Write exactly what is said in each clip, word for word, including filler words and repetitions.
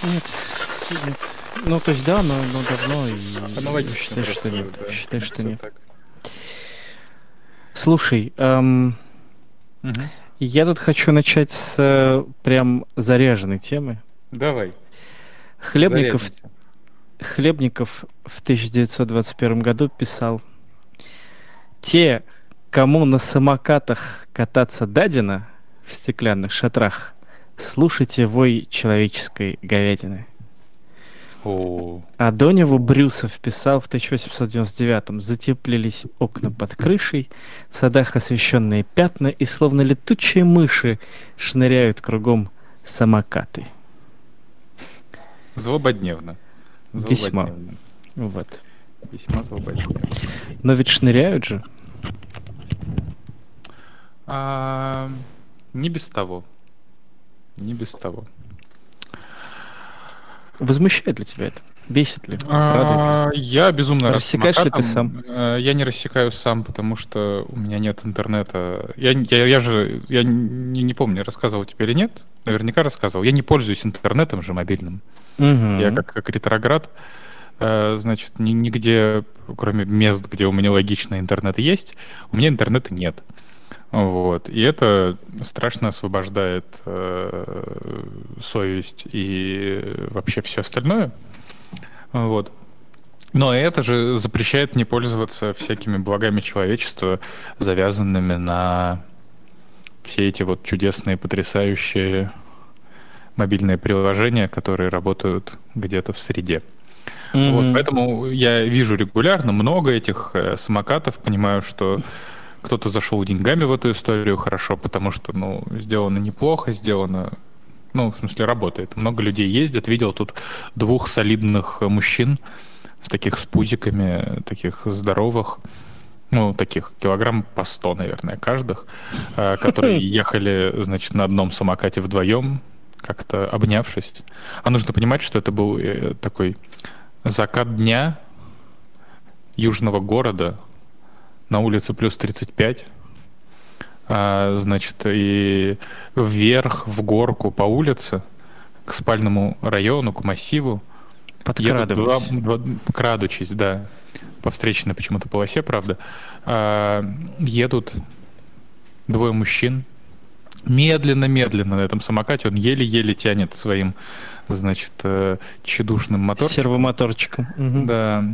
Нет, нет. Ну, то есть да, но, но давно, и Аналогично считай, что просто, нет. да, Считай, что всё нет. так. Слушай, эм, Мгм. я тут хочу начать с э, прям заряженной темы. Давай, Хлебников, зарядимся. Хлебников в тысяча девятьсот двадцать первом году писал: «Те, кому на самокатах кататься дадено в стеклянных шатрах, слушайте вой человеческой говядины». О, А до него Брюсов писал в тысяча восемьсот девяносто девятом: «Затеплились окна под крышей, в садах освещенные пятна, и словно летучие мыши шныряют кругом самокаты». злободневно. Весьма. Злободневно. Вот. Весьма злободневно. Но ведь шныряют же. А, не без того. Не без того. Возмущает ли тебя это? Бесит ли? Радует ли? А, я безумно рад Рассекаешь ли ты самокатам. сам? Э, Я не рассекаю сам, потому что у меня нет интернета. Я, н- я, я же, я не, не помню, рассказывал тебе или нет. Наверняка рассказывал. Я не пользуюсь интернетом же мобильным. Я Мгм. как, как ретроград, э, значит, ни- нигде, кроме мест, где у меня логично интернет есть, у меня интернета нет. Вот. И это страшно освобождает э, совесть и вообще все остальное. Вот. Но это же запрещает мне пользоваться всякими благами человечества, завязанными на все эти вот чудесные, потрясающие мобильные приложения, которые работают где-то в среде. Вот, Мгм. поэтому я вижу регулярно много этих э, самокатов, понимаю, что кто-то зашел деньгами в эту историю хорошо, потому что, ну, сделано неплохо, сделано, ну, в смысле, работает. Много людей ездят, видел тут двух солидных э, мужчин с таких с пузиками, таких здоровых, ну, таких килограмм по сто, наверное, каждых, э, которые ехали, значит, на одном самокате вдвоем, как-то обнявшись. А нужно понимать, что это был э, такой закат дня южного города, на улице плюс тридцать пять, а, значит, и вверх, в горку по улице, к спальному району, к массиву, едут два, Подкрадываясь. два крадучись, да, по встречной почему-то полосе, правда, а, едут двое мужчин, медленно-медленно на этом самокате, он еле-еле тянет своим, значит, э, тщедушным моторчиком. Сервомоторчиком. Мгм. Да.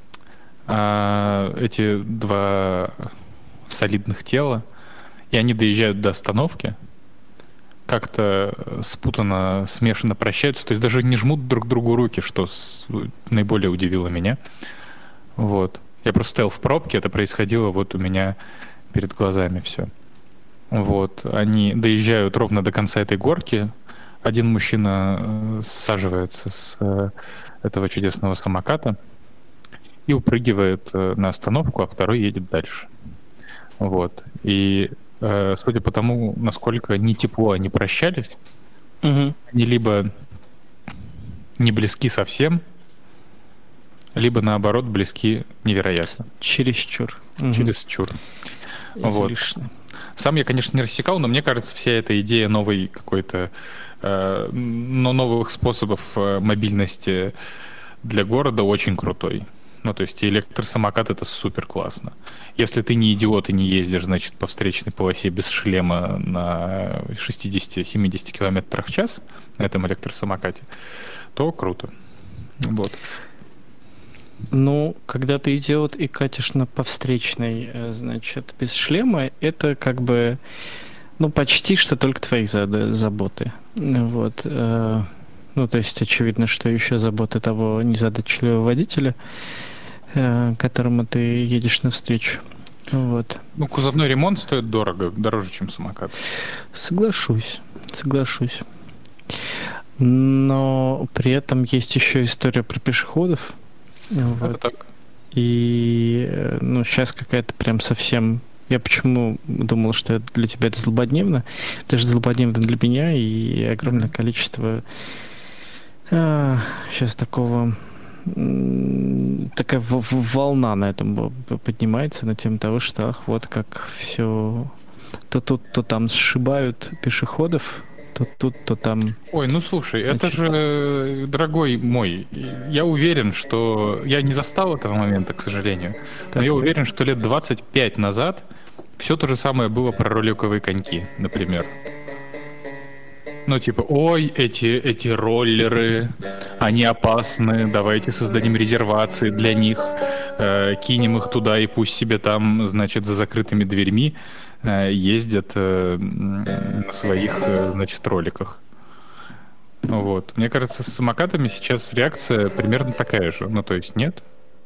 А, эти два солидных тела, и они доезжают до остановки, как-то э, спутанно, смешанно прощаются, то есть даже не жмут друг другу руки, что с- наиболее удивило меня. Вот. Я просто стоял в пробке, это происходило вот у меня перед глазами все. Вот. Они доезжают ровно до конца этой горки. Один мужчина э, саживается с э, этого чудесного самоката и упрыгивает э, на остановку, а второй едет дальше. Вот. И э, судя по тому, насколько не тепло они прощались, Мгм. они либо не близки совсем, либо наоборот близки невероятно. Чересчур. Мгм. Чересчур. Вот. Излишне. Сам я, конечно, не рассекал, но мне кажется, вся эта идея новой какой-то, э, но новых способов э, мобильности для города очень крутой. Ну, то есть электросамокат — это супер классно. Если ты не идиот и не ездишь, значит, по встречной полосе без шлема на шестьдесят-семьдесят километрах в час на этом электросамокате, то круто. Вот. Ну, когда ты идиот и катишь на по встречной, э, значит, без шлема, это как бы, ну, почти что только твои зада- заботы. Ну, Вот. э, Ну, то есть очевидно, что еще заботы того незадачливого водителя, э, которому ты едешь навстречу. Вот. Ну, кузовной ремонт стоит дорого, дороже, чем самокат. Соглашусь, соглашусь. Но при этом есть еще история про пешеходов. Это Вот. так. И, э, ну, сейчас какая-то прям совсем... Я почему думал, что для тебя это злободневно, даже злободневно для меня, и огромное количество сейчас такого... м, Такая в- в- волна на этом б- п- поднимается на тему того, что ах, вот как все то тут, то там сшибают пешеходов, то тут, то там. Ой, ну слушай, Значит... это же, дорогой мой, я уверен, что... Я не застал этого момента, к сожалению, так, но я так. уверен, что лет двадцать пять назад все то же самое было про роликовые коньки, например. Ну, типа, ой, эти, эти роллеры, они опасны, давайте создадим резервации для них, э, кинем их туда, и пусть себе там, значит, за закрытыми дверьми э, ездят э, на своих, э, значит, роликах. Вот. Мне кажется, с самокатами сейчас реакция примерно такая же. Ну, то есть, нет?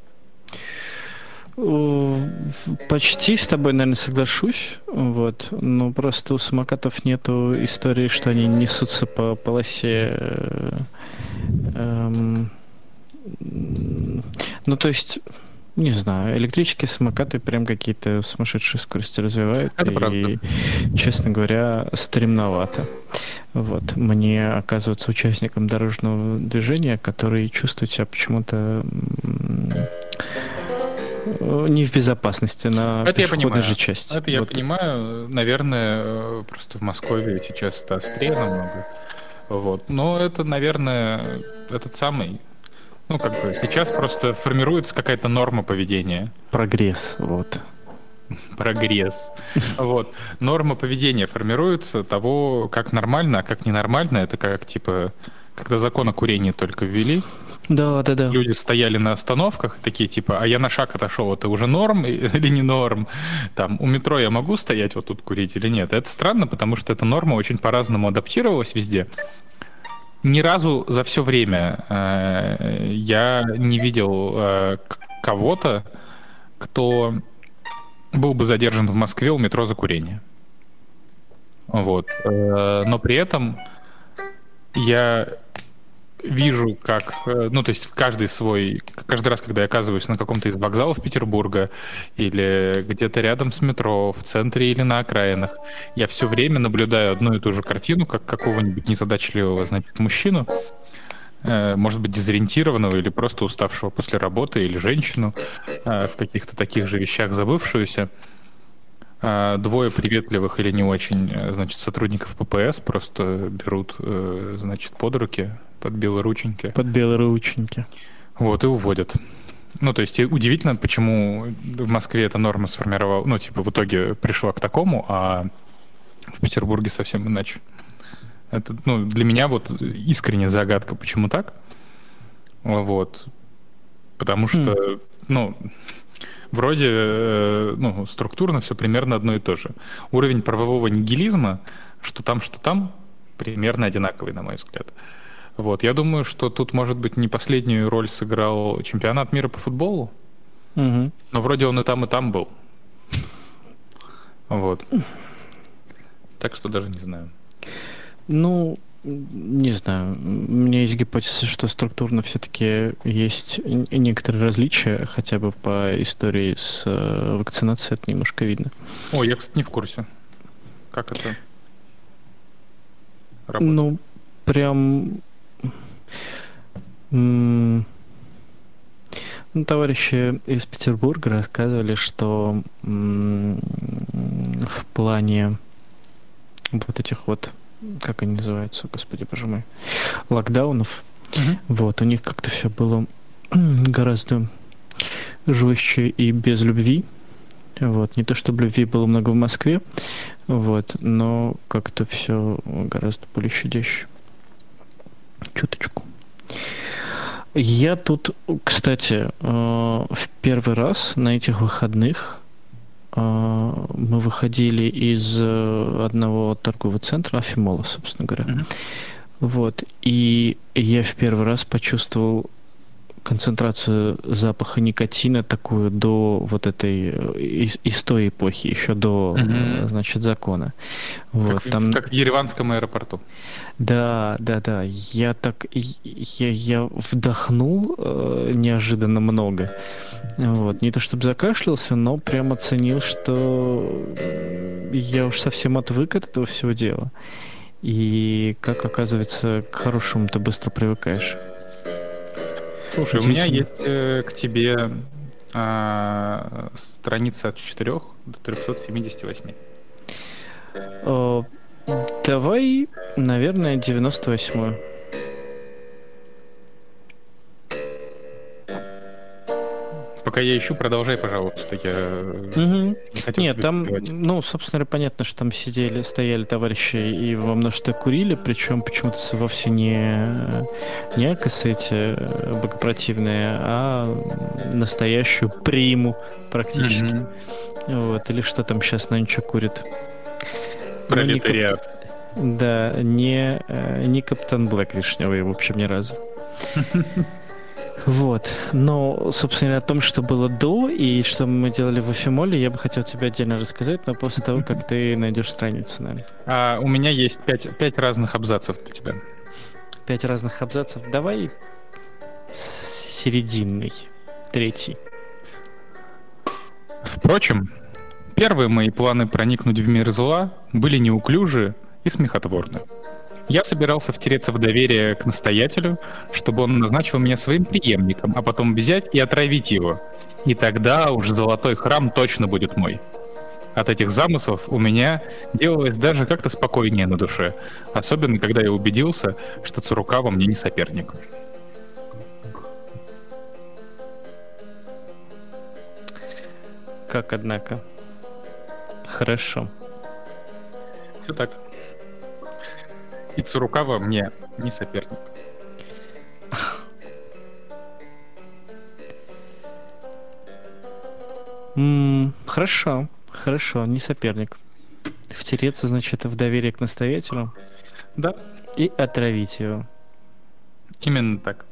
Почти с тобой, наверное, соглашусь. Вот. Но просто у самокатов нету истории, что они несутся по полосе. Эм, ну, то есть, не знаю, электрические самокаты прям какие-то сумасшедшие скорости развивают. Это и, правда. честно говоря, стремновато. Вот. Мне оказываться участником дорожного движения, который чувствует себя почему-то не в безопасности на это пешеходной же части. Это я вот. понимаю. Наверное, просто в Москве сейчас это острее намного. Вот. Но это, наверное, этот самый... Ну, как бы сейчас просто формируется какая-то норма поведения. Прогресс, вот. Прогресс. Вот. Норма поведения формируется того, как нормально, а как ненормально. Это как, типа, когда закон о курении только ввели. Да, да, да. Люди стояли на остановках, такие типа, а я на шаг отошел, это уже норм или не норм? Там, у метро я могу стоять вот тут курить или нет? Это странно, потому что эта норма очень по-разному адаптировалась везде. Ни разу за все время э, я не видел э, кого-то, кто был бы задержан в Москве у метро за курение. Вот. Э, но при этом я... вижу, как, ну, то есть каждый свой, каждый раз, когда я оказываюсь на каком-то из вокзалов Петербурга или где-то рядом с метро, в центре или на окраинах, я все время наблюдаю одну и ту же картину, как какого-нибудь незадачливого, значит, мужчину, может быть, дезориентированного или просто уставшего после работы, или женщину в каких-то таких же вещах забывшуюся. Двое приветливых или не очень, значит, сотрудников ППС просто берут, значит, под руки, под белые рученьки. Под белые рученьки. Вот, и уводят. Ну, то есть удивительно, почему в Москве эта норма сформировала, ну, типа, в итоге пришла к такому, а в Петербурге совсем иначе. Это, ну, для меня вот искренняя загадка, почему так. Вот. Потому что, mm. ну... Вроде, ну, структурно все примерно одно и то же. Уровень правового нигилизма, что там, что там, примерно одинаковый, на мой взгляд. Вот. Я думаю, что тут, может быть, не последнюю роль сыграл чемпионат мира по футболу, угу. но вроде он и там, и там был. Вот. Так что даже не знаю. Ну, не знаю. У меня есть гипотеза, что структурно все-таки есть некоторые различия, хотя бы по истории с вакцинацией это немножко видно. О, я, кстати, не в курсе. Как это работает? Ну, прям... Ну, товарищи из Петербурга рассказывали, что в плане вот этих вот, как они называются, господи, боже мой, локдаунов, uh-huh. вот, у них как-то все было гораздо жестче и без любви. Вот, не то чтобы любви было много в Москве, вот, но как-то все гораздо более щадяще. Чуточку. Я тут, кстати, в первый раз на этих выходных мы выходили из одного торгового центра, Афимола, собственно говоря. Mm-hmm. Вот. И я в первый раз почувствовал концентрацию запаха никотина такую до вот этой, из, из той эпохи, еще до, mm-hmm. значит, закона. Вот, как, там... как в Ереванском аэропорту. Да, да, да. Я так, я, я вдохнул э, неожиданно много. Вот. Не то чтобы закашлялся, но прям оценил, что я уж совсем отвык от этого всего дела. И как, оказывается, к хорошему ты быстро привыкаешь. Слушай, у меня есть э, к тебе э, страница от четырёх до трёхсот семидесяти восьми. О, Давай, наверное, девяносто восьмую. Пока я ищу, продолжай, пожалуйста. Я Угу. не хотел Нет, тебя там, перебивать. ну, собственно говоря, понятно, что там сидели, стояли товарищи и во множестве курили, причем почему-то с- вовсе не, не акосы эти э, богопротивные, а настоящую приму практически. Мгм. Вот, или что там сейчас на ничего курит. Ну, не кап- Пролетариат. Да, не, э, не Каптан Блэк вишневый, в общем, ни разу. Вот. Но, собственно, говоря, о том, что было до и что мы делали в Эфимоле, я бы хотел тебе отдельно рассказать, но после того, как ты найдешь страницу, наверное. А, у меня есть пять, пять разных абзацев для тебя. Пять разных абзацев. Давай серединный, третий. Впрочем, первые мои планы проникнуть в мир зла были неуклюжи и смехотворны. Я собирался втереться в доверие к настоятелю, чтобы он назначил меня своим преемником, а потом взять и отравить его. И тогда уж золотой храм точно будет мой. От этих замыслов у меня делалось даже как-то спокойнее на душе, особенно когда я убедился, что Цурукава мне не соперник. Как, однако. Хорошо. Все так. И Цурукава мне не соперник. М, Хорошо, хорошо, не соперник. Втереться, значит, в доверие к настоятелю Да, и отравить его. именно так.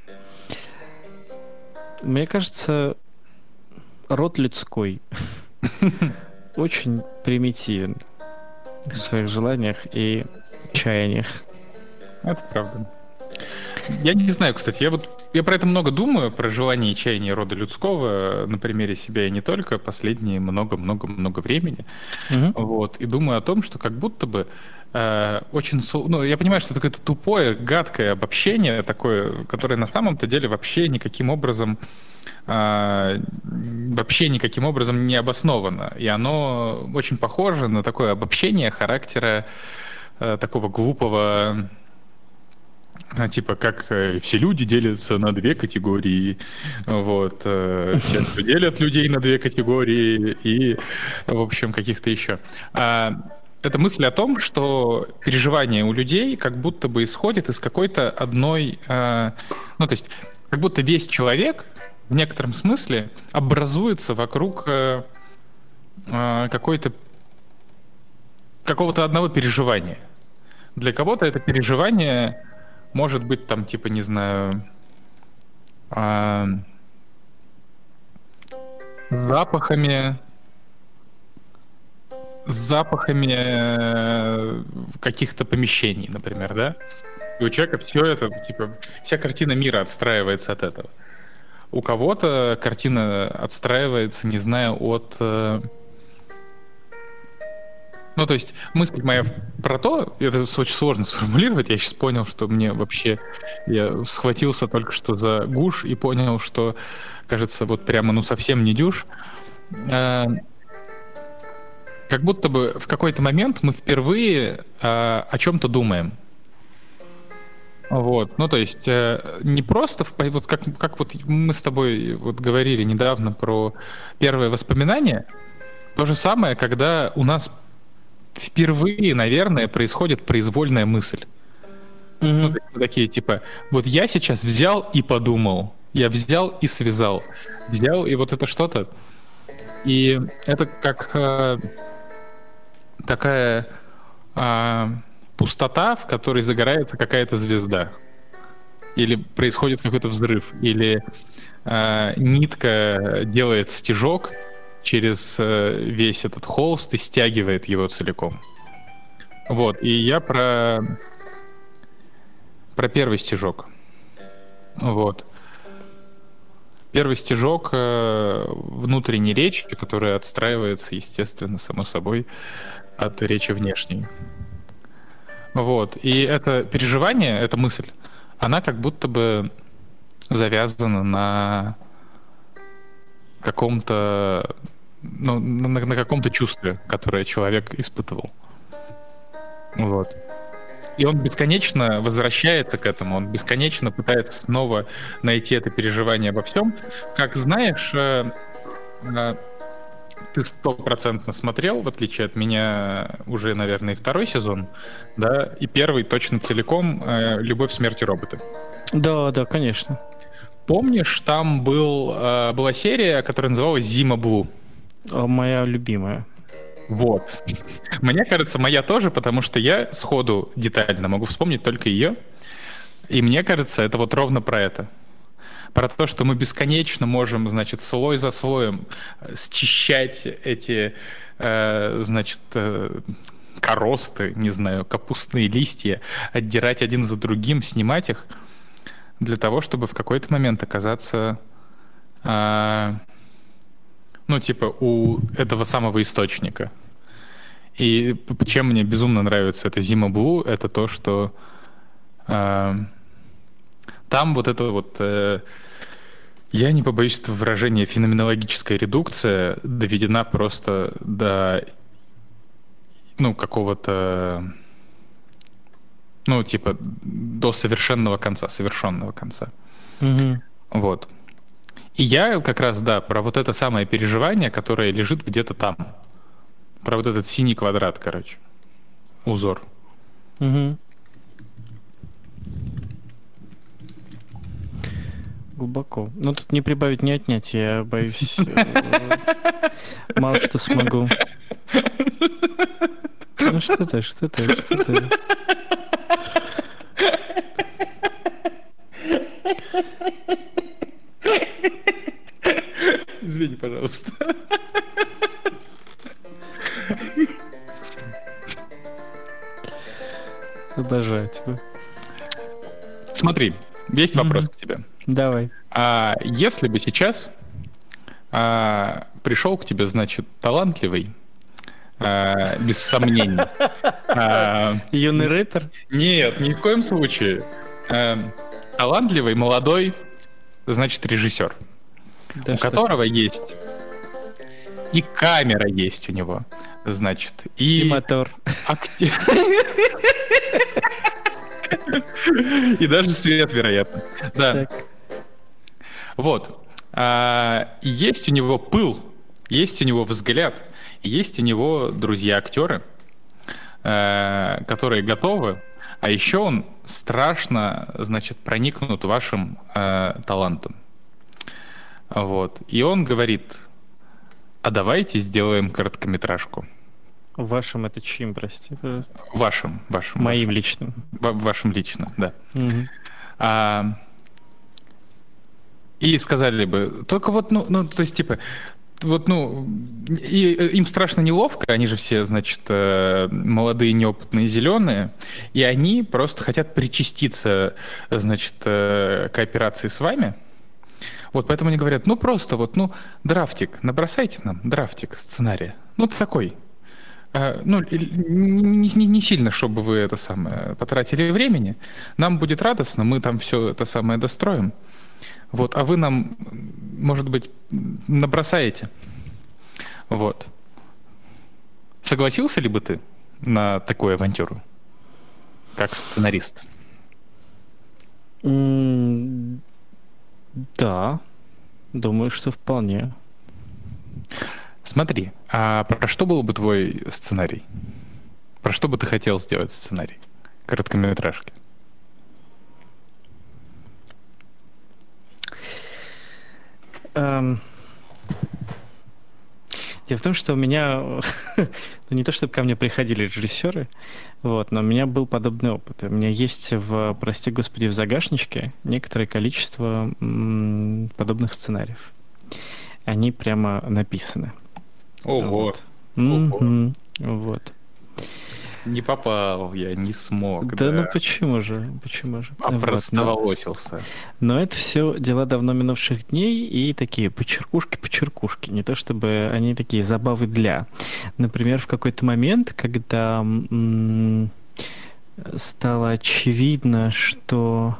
Мне кажется, род людской очень примитивен в своих желаниях и чаяниях. Это правда. Я не знаю, кстати, я вот я про это много думаю, про желание и чаяние рода людского на примере себя и не только последние много-много-много времени. Мгм. Вот, и думаю о том, что как будто бы э, очень... сл- Ну, я понимаю, что это какое-то тупое, гадкое обобщение такое, которое на самом-то деле вообще никаким образом э, вообще никаким образом не обосновано. И оно очень похоже на такое обобщение характера э, такого глупого... А, Типа, как э, все люди делятся на две категории. Вот. э, Те, кто делят людей на две категории, и, в общем, каких-то еще. А, Это мысль о том, что переживания у людей как будто бы исходят из какой-то одной... э, Ну, то есть, как будто весь человек в некотором смысле образуется вокруг э, э, какой-то какого-то одного переживания. Для кого-то это переживание может быть там, типа, не знаю, а, запахами, запахами э, каких-то помещений, например, да? И у человека все это, типа, вся картина мира отстраивается от этого. У кого-то картина отстраивается, не знаю, от... э, Ну, то есть мысль моя про то, это очень сложно сформулировать, я сейчас понял, что мне вообще, я схватился только что за гуш и понял, что, кажется, вот прямо, ну, совсем не дюж. А, Как будто бы в какой-то момент мы впервые а, о чем-то думаем. Вот, ну, то есть э, не просто, в, по- вот как, как вот мы с тобой вот говорили недавно про первые воспоминания, то же самое, когда у нас впервые, наверное, происходит произвольная мысль. Ну, Мгм. то есть мы такие, типа, вот я сейчас взял и подумал, я взял и связал, взял и вот это что-то. И это как э, такая э, пустота, в которой загорается какая-то звезда. Или происходит какой-то взрыв, или э, нитка делает стежок через э, весь этот холст и стягивает его целиком. Вот, и я про, про первый стежок. Вот. Первый стежок э, внутренней речи, которая отстраивается, естественно, само собой, от речи внешней. Вот. И это переживание, эта мысль, она как будто бы завязана на каком-то, ну, на, на каком-то чувстве, которое человек испытывал. Вот. И он бесконечно возвращается к этому, он бесконечно пытается снова найти это переживание обо всем. Как знаешь, э, э, ты стопроцентно смотрел, в отличие от меня, уже, наверное, и второй сезон, да, и первый точно целиком э, «Любовь, смерть и роботы». Да, да, конечно. Помнишь, там был, э, была серия, которая называлась «Зима Блу»? Моя любимая. Вот. Мне кажется, моя тоже, потому что я сходу детально могу вспомнить только ее. И мне кажется, это вот ровно про это. Про то, что мы бесконечно можем, значит, слой за слоем счищать эти, э, значит, э, коросты, не знаю, капустные листья, отдирать один за другим, снимать их, для того, чтобы в какой-то момент оказаться... Э, ну, типа, у этого самого источника. И чем мне безумно нравится эта «Зима Блу», это то, что э, там вот это вот, э, я не побоюсь этого выражения, феноменологическая редукция доведена просто до, ну, какого-то, ну, типа, до совершенного конца, совершенного конца. Угу. Вот. И я как раз, да, про вот это самое переживание, которое лежит где-то там. Про вот этот синий квадрат, короче. Узор. Угу. Глубоко. Ну, тут не прибавить, не отнять. Я боюсь, мало что смогу. Ну, что ты, что ты, что ты. Извини, пожалуйста. Обожаю тебя. Смотри, есть вопрос Мгм. к тебе. Давай. А если бы сейчас а, пришел к тебе, значит, талантливый, а, без сомнений. а, Юный рэпер? Нет, ни в коем случае. А, талантливый, молодой, значит, режиссер, Да у что которого есть и камера есть у него, значит, и, И мотор. акте- и даже свет, вероятно. Да. Так. Вот. А, и есть у него пыл, есть у него взгляд, есть у него друзья-актеры, э, которые готовы, а еще он страшно, значит, проникнут вашим э, талантом. Вот. И он говорит: а давайте сделаем короткометражку. Вашим это чьим, прости, пожалуйста? Вашим, вашим. Моим вашим. личным. Ва- Вашим лично, да. Мгм. А, и сказали бы, только вот, ну, ну, то есть, типа, вот, ну, и, им страшно неловко, они же все, значит, э, молодые, неопытные, зеленые, и они просто хотят причаститься, значит, э, кооперации с вами. Вот, поэтому они говорят, ну, просто вот, ну, драфтик, набросайте нам драфтик сценария. Ну, такой. Э, Ну, не, не- не сильно, чтобы вы это самое потратили времени. Нам будет радостно, мы там все это самое достроим. Вот, а вы нам, может быть, набросаете. Вот. Согласился ли бы ты на такую авантюру, как сценарист? М, Да, думаю, что вполне. Смотри, а про что был бы твой сценарий? Про что бы ты хотел сделать сценарий короткометражки? Эм, Дело в том, что у меня, ну, не то чтобы ко мне приходили режиссеры, вот, но у меня был подобный опыт. У меня есть в, прости господи, в загашничке некоторое количество м, подобных сценариев. Они прямо написаны. Ого, Вот. Мгм. Вот. не попал я, не смог. Да, ну почему же? Почему же? Вот, но- Опростоволосился. Но это все дела давно минувших дней и такие почеркушки-почеркушки. Не то чтобы они такие забавы для. Например, в какой-то момент, когда м, стало очевидно, что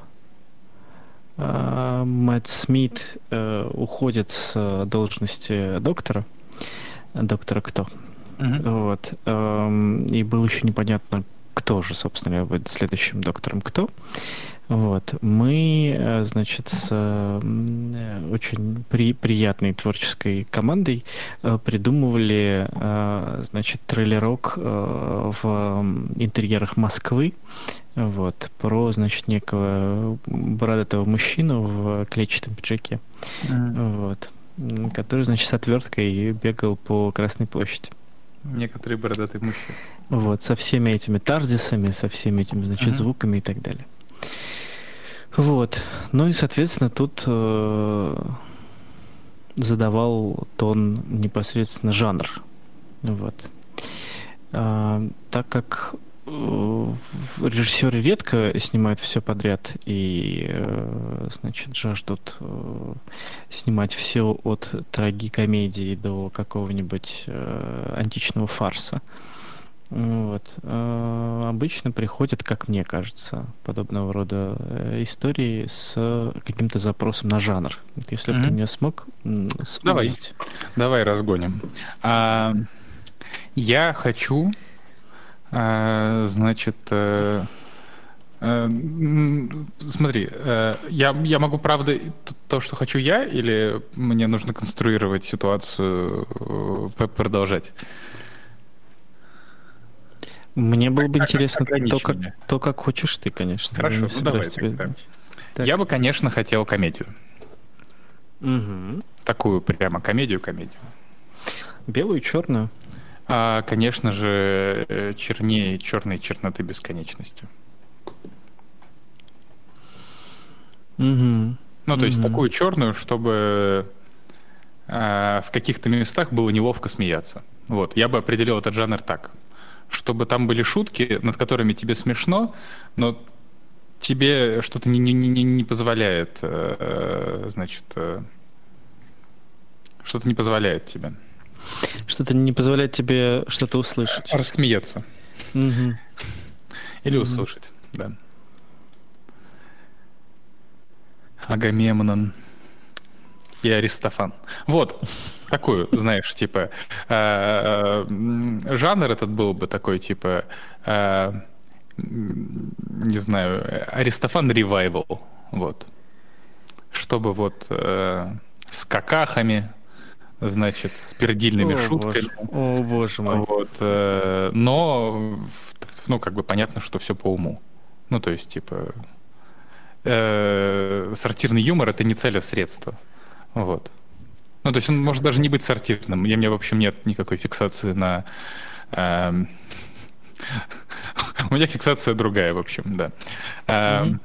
а, Мэтт Смит э, уходит с должности доктора. Доктора кто? Мгм. Вот. эм, И было еще непонятно, кто же, собственно говоря, будет следующим доктором Кто. Вот. Мы, значит, с очень при, приятной творческой командой придумывали, значит, трейлерок в интерьерах Москвы, вот, про, значит, некого бородатого мужчину в клетчатом пиджаке, mm. вот, который, значит, с отверткой бегал по Красной площади. Некоторые бородатые мужчины. Вот, со всеми этими тардисами, со всеми этими, значит, mm-hmm. звуками и так далее. Вот. Ну и, соответственно, тут э, задавал тон непосредственно жанр. Вот. А, так как э, режиссеры редко снимают все подряд и, э, значит, жаждут э, снимать все от трагикомедии до какого-нибудь э, античного фарса. Вот. Обычно приходят, как мне кажется, подобного рода истории с каким-то запросом на жанр. Если бы mm-hmm. ты меня смог сузить. Давай, давай разгоним. А, я хочу, а, значит, а, а, смотри, а, я, я могу, правда, то, что хочу я, или мне нужно конструировать ситуацию, продолжать? Мне было бы интересно то как, то, как хочешь ты, конечно. Хорошо, ну давай. Тебе... Так. Я бы, конечно, хотел комедию. Угу. Такую прямо комедию-комедию. Белую, черную? А, конечно же, чернее черной черноты бесконечности. Угу. Ну, то угу. есть такую черную, чтобы а, в каких-то местах было неловко смеяться. Вот, я бы определил этот жанр так. Чтобы там были шутки, над которыми тебе смешно, но тебе что-то не, не, не, не позволяет, э, значит, э, что-то не позволяет тебе. Что-то не позволяет тебе что-то услышать. Рассмеяться. Угу. Или услышать, угу. да. Агамемнон и Аристофан. Вот. Такую, знаешь, типа, э, э, жанр этот был бы такой, типа, э, не знаю, Аристофан ревайвал, вот. Чтобы вот э, с какахами, значит, с пердильными О, шутками. Боже. О, боже мой. Вот, э, но, ну, как бы понятно, что все по уму. Ну, то есть, типа, э, сортирный юмор — это не цель, а средство. Вот. Ну, то есть он может даже не быть сортирным. Я, у меня, в общем, нет никакой фиксации на... Эм... У меня фиксация другая, в общем, да. Эм...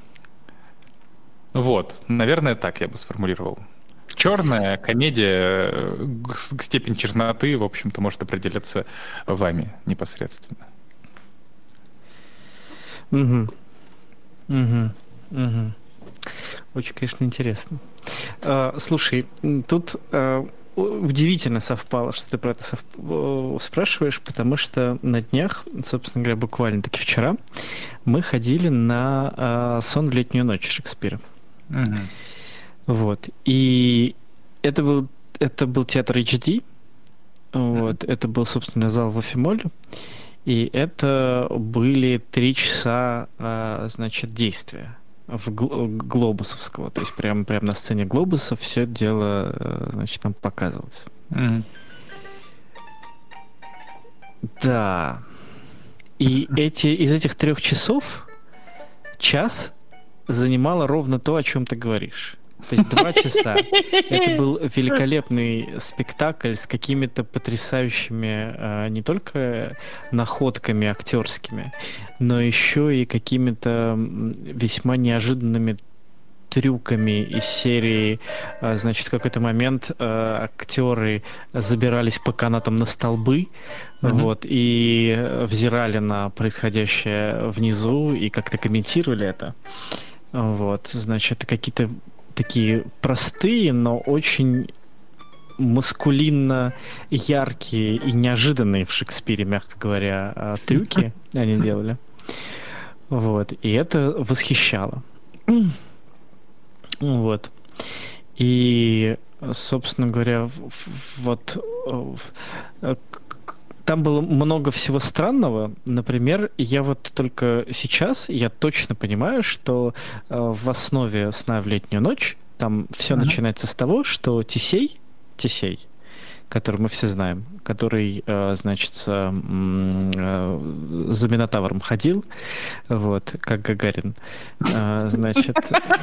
Вот, наверное, так я бы сформулировал. Черная комедия, степень черноты, в общем-то, может определяться вами непосредственно. Угу. Угу. Угу. Очень, конечно, интересно. Uh, слушай, тут uh, удивительно совпало, что ты про это сов... спрашиваешь, потому что на днях, собственно говоря, буквально-таки вчера, мы ходили на uh, «Сон в летнюю ночь» Шекспира. Uh-huh. Вот. И это был, это был театр эйч ди, вот. Uh-huh. Это был, собственно, зал в Афимоле, и это были три часа, uh, значит, действия. В глобусовского, то есть прямо прям на сцене глобуса все это дело, значит, там показывается. Mm-hmm. Да. И эти, из этих трех часов час занимало ровно то, о чем ты говоришь. То есть два часа. Это был великолепный спектакль с какими-то потрясающими э, не только находками актерскими, но еще и какими-то весьма неожиданными трюками из серии, э, значит, в какой-то момент э, актеры забирались по канатам на столбы, mm-hmm. вот, и взирали на происходящее внизу и как-то комментировали это. Вот, значит, какие-то такие простые, но очень маскулинно яркие и неожиданные в Шекспире, мягко говоря, трюки они делали. Вот. И это восхищало. Вот. И, собственно говоря, вот там было много всего странного. Например, я вот только сейчас, я точно понимаю, что э, в основе «Сна в летнюю ночь» там все Мгм. начинается с того, что Тесей, Тесей, который мы все знаем, который, э, значит, с, м, э, за Минотавром ходил, вот, как Гагарин, э, значит,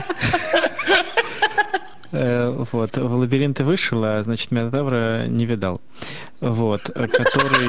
э, вот, в лабиринты вышел, а, значит, Минотавра не видал, вот, э, который...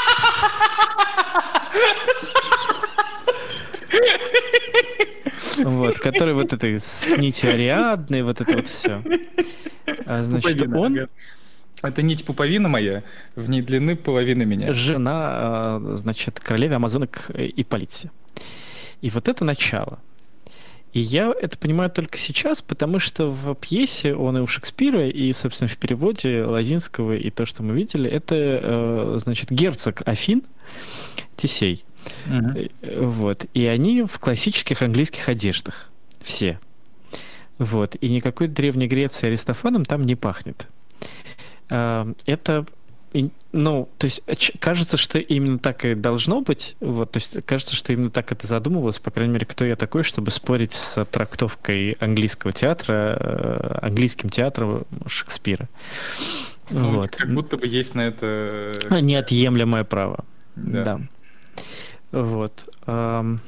Вот, который вот этой с нитью Ариадны, вот это вот все. Значит, Пуповина, он ага. Это нить пуповина моя, в ней длины половины меня. жена, э, значит, королевы амазонок Ипполите. И вот это начало. И я это понимаю только сейчас, потому что в пьесе он и у Шекспира, и, собственно, в переводе Лозинского, и то, что мы видели, это, э, значит, герцог Афин, Тесей. Мгм. Э, Вот. И они в классических английских одеждах. Все. Вот. И никакой Древней Греции Аристофаном там не пахнет. А, Это, и- ну, то есть оч- кажется, что именно так и должно быть. Вот, то есть кажется, что именно так это задумывалось. По крайней мере, кто я такой, чтобы спорить с трактовкой английского театра, э, английским театром Шекспира. Ну, Вот. как будто бы есть на это... Неотъемлемое право. Да. Да. Вот. Ам,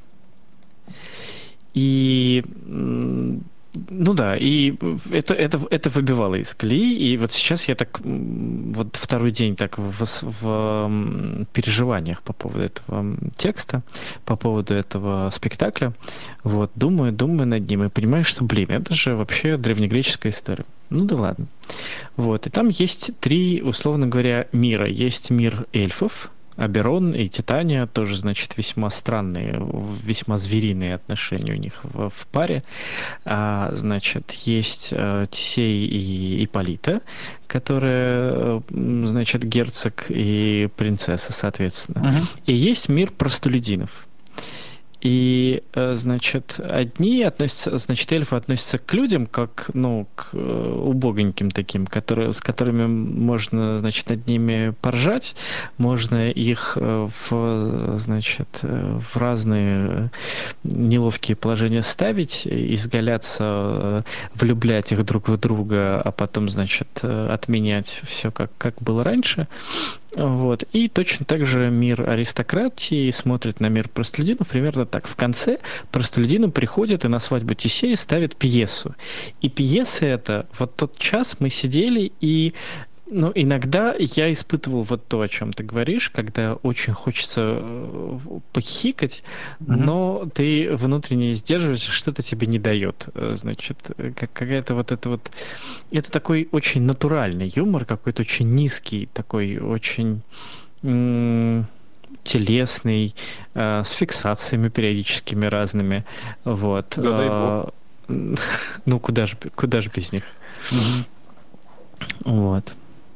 И м, ну да, и это, это, это выбивало из колеи. И вот сейчас я так м, вот второй день так в, с- в, м, переживаниях по поводу этого м, текста, по поводу этого спектакля. Вот, думаю, думаю над ним и понимаю, что, блин, это же вообще древнегреческая история. Ну да ладно. Вот, и там есть три, условно говоря, мира. Есть мир эльфов, Аберон и Титания, тоже, значит, весьма странные, весьма звериные отношения у них в, в паре. А, значит, есть э, Тесей и Ипполита, которые, э, м, значит, герцог и принцесса, соответственно. Мгм. И есть мир простолюдинов. И, э, значит, одни относятся, значит, эльфы относятся к людям как, ну, к э, убогоньким таким, которые, с которыми можно, значит, над ними поржать, можно их э, в, значит, э, в разные неловкие положения ставить, изгаляться, э, влюблять их друг в друга, а потом, значит, э, отменять все как, как было раньше. Вот. И точно так же мир аристократии смотрит на мир простолюдинов примерно так. В конце простолюдины приходят и на свадьбу Тесея ставят пьесу. И пьеса это, вот тот час мы сидели, и ну, иногда я испытывал вот то, о чем ты говоришь, когда очень хочется э, похихикать, Мгм. но ты внутренне сдерживаешься, что-то тебе не дает. Э, Значит, э, как- какая-то вот это вот... Это такой очень натуральный юмор, какой-то очень низкий, такой очень м, телесный, э, с фиксациями периодическими разными. Вот. Да дай Э, Ну, куда же, куда же без них? Мгм. Вот.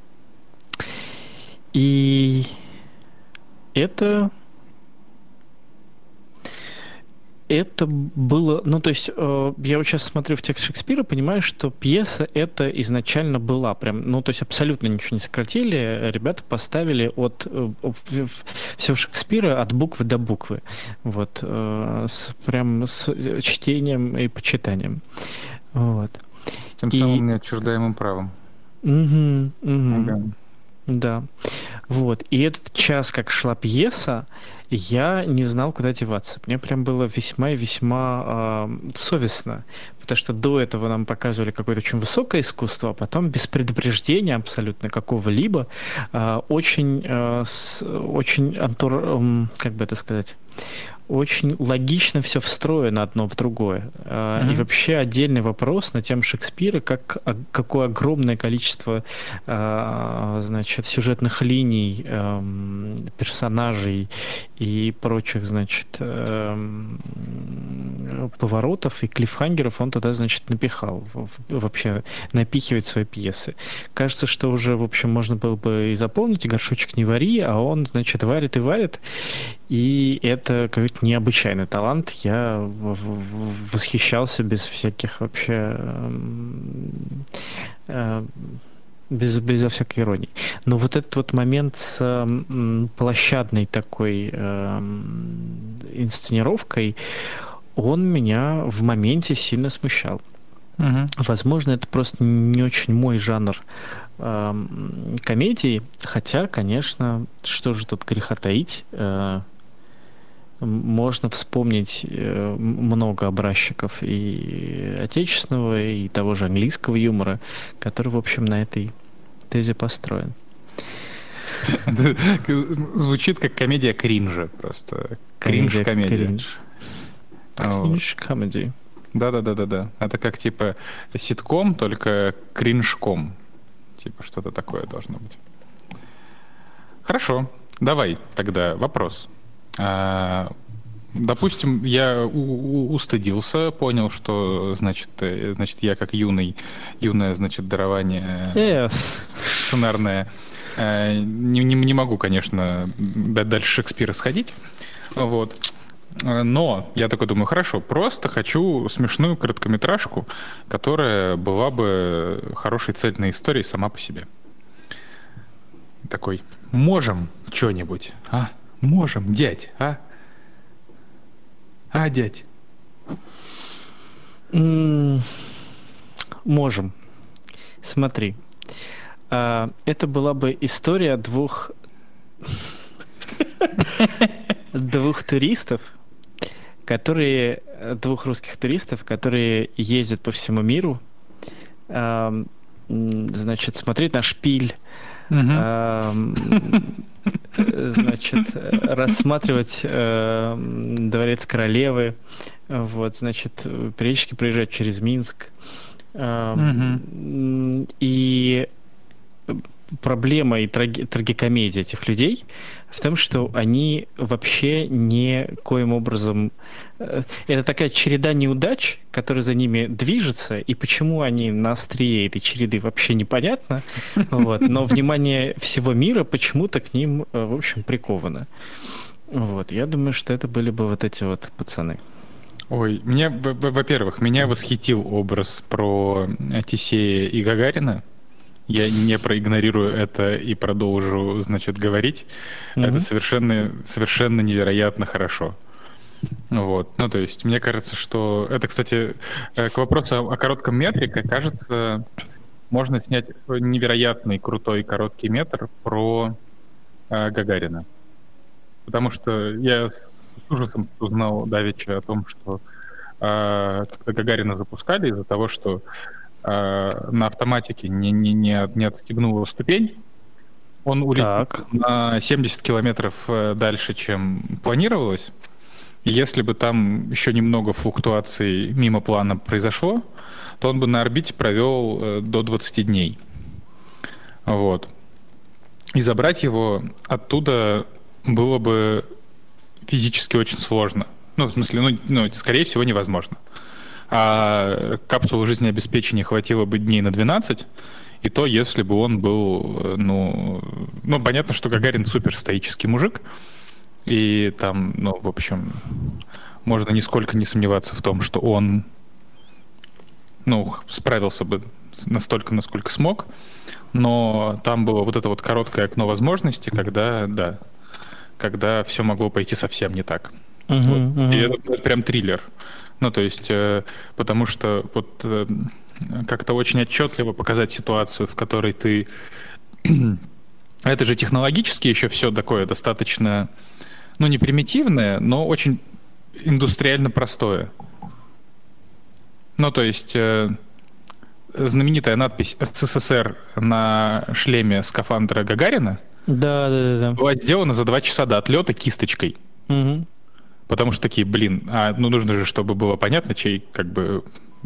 И это, это было, ну то есть э, я вот сейчас смотрю в текст Шекспира, понимаю, что пьеса это изначально была прям, ну то есть абсолютно ничего не сократили, ребята поставили от э, в- в- всего Шекспира от буквы до буквы, вот э, с, прям с э, чтением и почитанием, вот. С тем И- самым неотчуждаемым правом. Мгм, мгм. Ага. Да. Вот. И этот час, как шла пьеса, я не знал, куда деваться. Мне прям было весьма и весьма а, совестно. Потому что до этого нам показывали какое-то очень высокое искусство, а потом без предупреждения абсолютно какого-либо а, очень, а, с- очень антур- м, как бы это сказать, очень логично все встроено одно в другое. А, И Мгм. вообще отдельный вопрос на тему Шекспира, как, а, какое огромное количество а, значит, сюжетных линий, эм, персонажей и прочих, значит, эм, поворотов и клиффхангеров он туда, значит, напихал. в- в- Вообще напихивает свои пьесы. Кажется, что уже, в общем, можно было бы и заполнить, и горшочек не вари, а он, значит, варит и варит. И это какой-то необычайный талант. Я в- в- восхищался без всяких вообще эм, э, Без, безо всякой иронии. Но вот этот вот момент с м, площадной такой эм, инсценировкой, он меня в моменте сильно смущал. Мгм. Возможно, это просто не очень мой жанр эм, комедии, хотя, конечно, что же тут греха таить, э, м- можно вспомнить э, м- много образчиков и отечественного, и того же английского юмора, который, в общем, на этой тезе построен. Звучит как комедия кринжа просто. Комедия Кринж-комедия. кринж. Вот. Кринж комедий. Да-да-да-да-да. Это как типа ситком, только кринжком. Типа что-то такое должно быть. Хорошо. Давай тогда вопрос. А, допустим, я у- у- устыдился, понял, что, значит, э, значит, я как юный, юное, значит, дарование э, Э, сценарное, э, не, не, не могу, конечно, да- дальше Шекспира сходить, вот. Э, Но я такой думаю, хорошо, просто хочу смешную короткометражку, которая была бы хорошей цельной историей сама по себе. Такой, можем что-нибудь, а? Можем, дядь, а? А, дядь? м, можем. Смотри. А, это была бы история двух двух туристов, которые э, двух русских туристов, которые ездят по всему миру, ам, м, значит, смотреть на шпиль, Мгм. ам, э, значит, э, рассматривать эм, дворец королевы, вот, значит, э, периодически проезжать через Минск. Ам, м, И проблема и траги- трагикомедия этих людей в том, что они вообще никоим образом... э, Это такая череда неудач, которая за ними движется, и почему они на острие этой череды вообще непонятно, вот, но внимание всего мира почему-то к ним, э, в общем, приковано. Вот, я думаю, что это были бы вот эти вот пацаны. Ой, меня, в- в- во-первых, меня восхитил образ про Тесея и Гагарина. Я не проигнорирую это и продолжу, значит, говорить. Это Мгм. совершенно, совершенно невероятно хорошо. Вот. Ну, то есть, мне кажется, что... Это, кстати, э, к вопросу о, о коротком метре, как кажется, можно снять невероятный крутой короткий метр про э, Гагарина. Потому что я с ужасом узнал давеча о том, что э, когда Гагарина запускали, из-за того, что э, на автоматике не, не, не, от- не отстегнула ступень, он улетел Так. на семьдесят километров э, дальше, чем планировалось. И если бы там еще немного флуктуаций мимо плана произошло, то он бы на орбите провел э, до двадцати дней. Вот. И забрать его оттуда было бы физически очень сложно. Ну, в смысле, ну, ну, скорее всего, невозможно. А капсулы жизнеобеспечения хватило бы дней на двенадцать, и то, если бы он был, э, ну... Ну, понятно, что Гагарин супер стоический мужик, и там, ну, в общем, можно нисколько не сомневаться в том, что он, ну, справился бы с- настолько, насколько смог, но там было вот это вот короткое окно возможности, когда, да, когда все могло пойти совсем не так. Вот. Мгм, И мгм. это, это прям триллер. Ну, то есть, э, потому что вот э, как-то очень отчетливо показать ситуацию, в которой ты... Это же технологически еще все такое достаточно, ну, не примитивное, но очень индустриально простое. Ну, то есть, э, знаменитая надпись «СССР» на шлеме скафандра Гагарина Да, да, да, да. была сделана за два часа до отлета кисточкой. Мгм. Потому что такие, блин, а ну нужно же, чтобы было понятно, чей, как бы,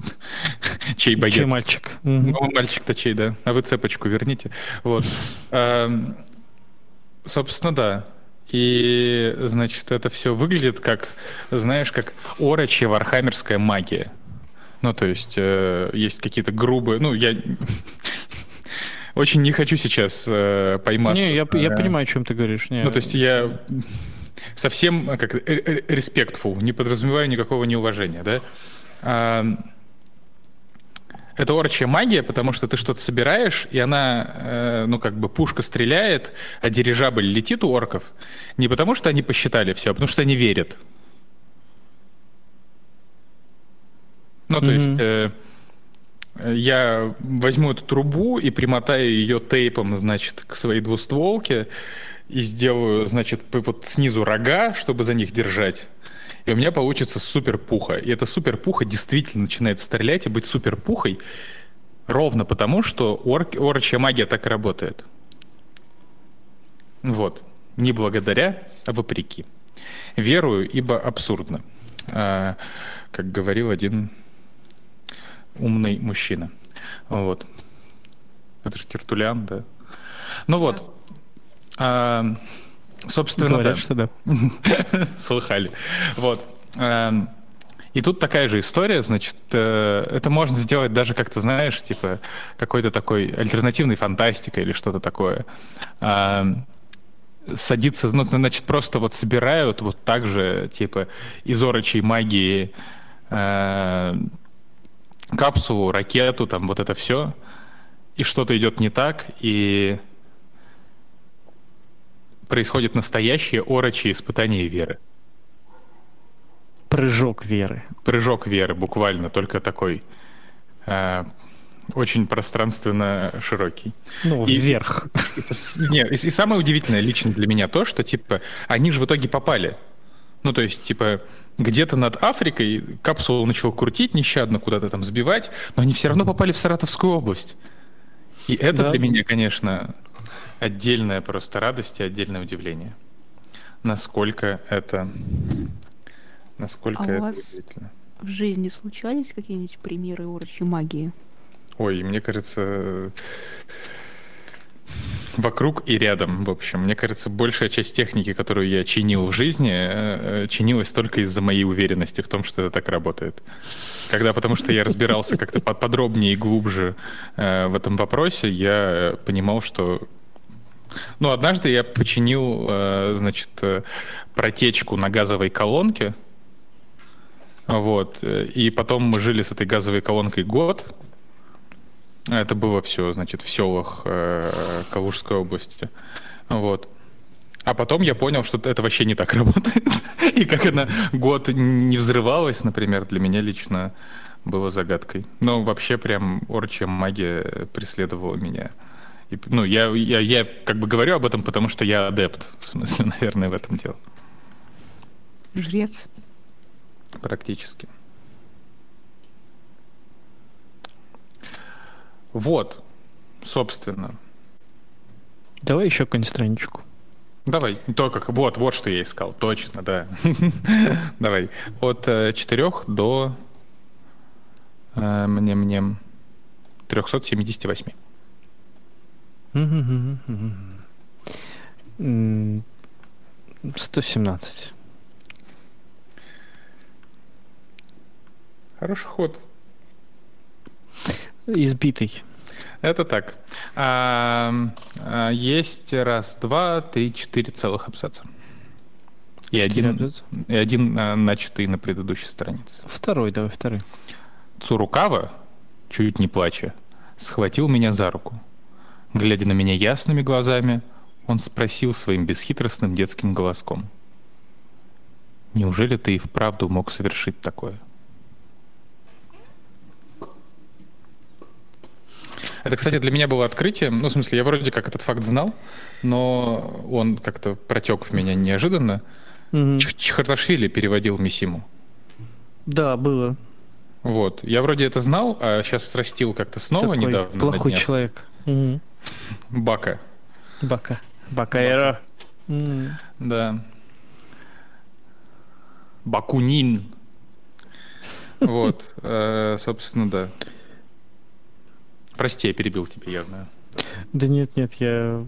чей боец. Чей мальчик? Мгм. Ну, мальчик-то чей, да. А вы цепочку верните. Вот. Эм, Собственно, да. И, значит, это все выглядит как, знаешь, как орочья вархаммерская магия. Ну, то есть, э, есть какие-то грубые... Ну, я очень не хочу сейчас э, пойматься. Не, я, я на- понимаю, о чем ты говоришь. Не, Ну, то есть я совсем, э, как э, э, respectful, не подразумеваю никакого неуважения, да? А, Это орчья магия, потому что ты что-то собираешь, и она, э, ну, как бы пушка стреляет, а дирижабль летит у орков. Не потому что они посчитали все, а потому что они верят. Ну, то mm-hmm. есть э, я возьму эту трубу и примотаю ее тейпом, значит, к своей двустволке и сделаю, значит, вот снизу рога, чтобы за них держать. И у меня получится суперпуха. И эта суперпуха действительно начинает стрелять и быть суперпухой ровно потому, что орк, орчья магия так и работает. Вот. Не благодаря, а вопреки. Верую, ибо абсурдно. А, как говорил один умный мужчина. Вот. Это же Тертулиан, да? Ну вот. А, собственно, говорят, да. что да. Слыхали. Вот. И тут такая же история, значит, это можно сделать даже как-то, знаешь, типа какой-то такой альтернативной фантастикой или что-то такое. Садиться, ну, значит, просто вот собирают вот так же, типа, из орочей магии капсулу, ракету, там вот это все, и что-то идет не так, и происходит настоящее орочье испытание веры. Прыжок веры. Прыжок веры, буквально, только такой э, очень пространственно широкий. Ну, и, вверх. И, и, и, и самое удивительное лично для меня то, что, типа, они же в итоге попали. Ну, то есть, типа, где-то над Африкой капсулу начал крутить нещадно, куда-то там сбивать, но они все равно попали в Саратовскую область. И это да. для меня, конечно, отдельная просто радость и отдельное удивление. Насколько это... Насколько а это у вас удивительно. В жизни случались какие-нибудь примеры орочьей магии? Ой, мне кажется, вокруг и рядом, в общем. Мне кажется, большая часть техники, которую я чинил в жизни, чинилась только из-за моей уверенности в том, что это так работает. Когда, потому что я разбирался как-то подробнее и глубже в этом вопросе, я понимал, что... Ну, однажды я починил, значит, протечку на газовой колонке. Вот. И потом мы жили с этой газовой колонкой год. Это было все, значит, в селах э, Калужской области. Вот. А потом я понял, что это вообще не так работает. И как она год не взрывалась, например, для меня лично было загадкой. Но вообще прям орчья магия преследовала меня. И, ну, я, я, я как бы говорю об этом, потому что я адепт. В смысле, наверное, в этом дело. Жрец. Практически. Вот, собственно. Давай еще какую-нибудь страничку. Давай, то как, вот, вот что я искал, точно, да. Давай, от четырех до мне-мне триста семьдесят восемь. сто семнадцать. Хороший ход. Избитый. Это так. А, а, есть раз, два, три, четыре целых абзаца. И один, абзаца? И один а, начатый на предыдущей странице. Второй, давай, второй. Цурукава, чуть не плача, схватил меня за руку. Глядя на меня ясными глазами, он спросил своим бесхитростным детским голоском: «Неужели ты и вправду мог совершить такое?» Это, кстати, для меня было открытием. Ну, в смысле, я вроде как этот факт знал, но он как-то протек в меня неожиданно. Mm-hmm. Чхарташвили переводил Мисиму. Да, было. Вот. Я вроде это знал, а сейчас срастил как-то снова. Такой недавно. Плохой человек. Mm-hmm. Бака. Бака. Бакаэра. Mm-hmm. Да. Бакунин. Вот. Собственно, да. Прости, я перебил тебя, я знаю. Да нет, нет, я...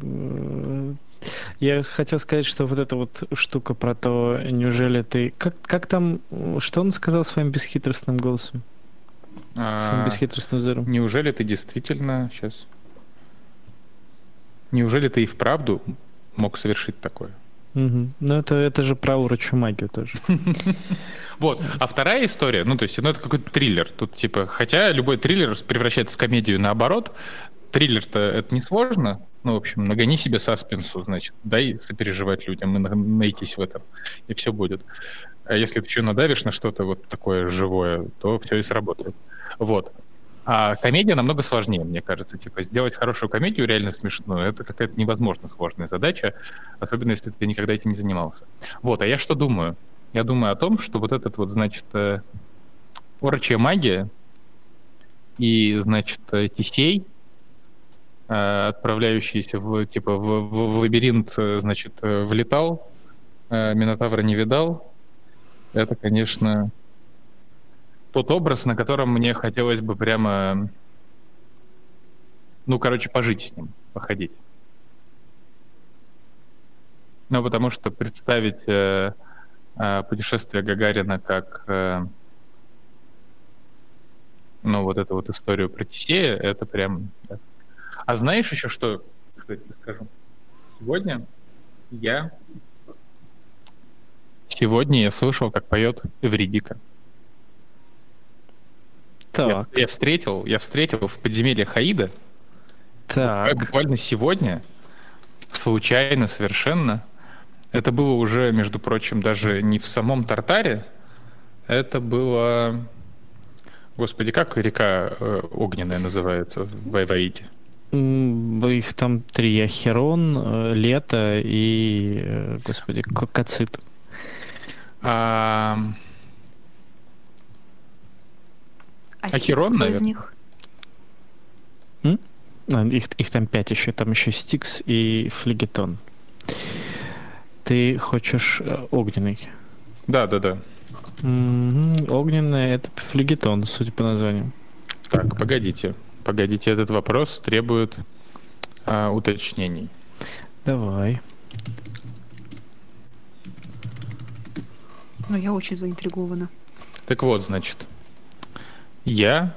Я хотел сказать, что вот эта вот штука про то, неужели ты... Как, как там... Что он сказал своим бесхитростным голосом? А, своим бесхитростным взором? Неужели ты действительно... Сейчас... Неужели ты и вправду мог совершить такое? Мгм. Ну, это, это же про урочью магию тоже. Вот. А вторая история, ну, то есть, ну, это какой-то триллер. Тут, типа, хотя любой триллер превращается в комедию наоборот. Триллер-то это несложно. Ну, в общем, нагони себе саспенсу, значит, дай сопереживать людям и на- найтись в этом, и все будет. А если ты еще надавишь на что-то вот такое живое, то все и сработает. Вот. А комедия намного сложнее, мне кажется. Типа, сделать хорошую комедию реально смешную, это какая-то невозможно сложная задача, особенно если ты никогда этим не занимался. Вот, а я что думаю? Я думаю о том, что вот этот вот, значит, э, орочья магия и, значит, э, Тисей, э, отправляющийся в, типа, в, в- в лабиринт, э, значит, э, влетал, э, Минотавра не видал, это, конечно, тот образ, на котором мне хотелось бы прямо, ну, короче, пожить с ним, походить. Ну, потому что представить э, э, путешествие Гагарина как, э, ну, вот эту вот историю про Тисея, это прям... да. А знаешь еще что, что я тебе скажу? Сегодня я... Сегодня я слышал, как поет Эвридика. Я, Так, я встретил, я встретил в подземелье Хаида так. буквально сегодня, случайно совершенно. Это было уже, между прочим, даже не в самом Тартаре. Это было... Господи, как река э, огненная называется в Аиваите? М, Их там три: Ахерон, э, Лето и, э, господи, К- Кацит. А, А Ахерон, Стикс кто из наверное? них? М? А, их, их там пять еще. Там еще Стикс и Флегетон. Ты хочешь э, огненный? Да, да, да. Мгм. Огненный — это Флегетон, судя по названию. Так, погодите. Погодите, этот вопрос требует а, уточнений. Давай. Ну, я очень заинтригована. Так вот, значит, я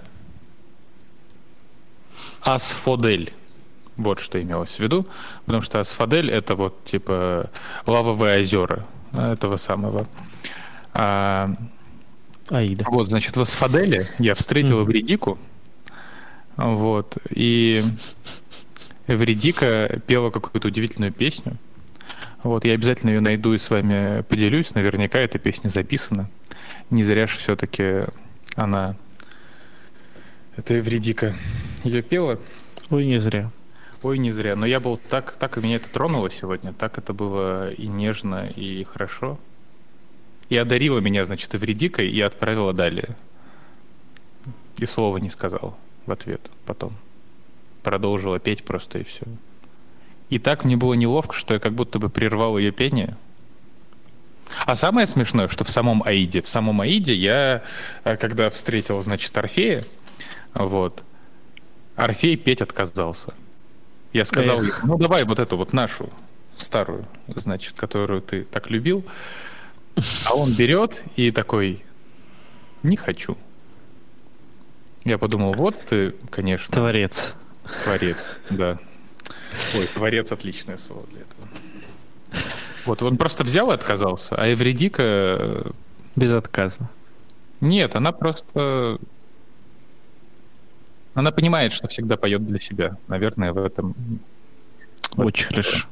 Асфодель. Вот что имелось в виду. Потому что Асфодель — это вот типа лавовые озера этого самого. А, Аида. вот, значит, в Асфоделе я встретил Мгм. Эвридику. Вот. И Эвридика пела какую-то удивительную песню. Вот, я обязательно ее найду и с вами поделюсь. Наверняка эта песня записана. Не зря же все-таки она, эта Эвридика, ее пела. Ой, не зря. Ой, не зря. Но я был так, так и меня это тронуло сегодня. Так это было и нежно, и хорошо. И одарила меня, значит, Эвридикой и отправила далее. И слова не сказал в ответ потом. Продолжила петь просто и все. И так мне было неловко, что я как будто бы прервал ее пение. А самое смешное, что в самом Аиде, в самом Аиде я, э, когда встретил, значит, Орфея, вот, Орфей петь отказался. Я сказал, Эх. ему, ну давай вот эту вот нашу старую, значит, которую ты так любил. А он берет и такой, не хочу. Я подумал, вот ты, конечно, Творец. творец, да. Ой, творец — отличное слово для этого. Вот, он просто взял и отказался, а Эвридика... э, Безотказно. Нет, она просто... Она понимает, что всегда поет для себя. Наверное, в этом... Очень хорошо.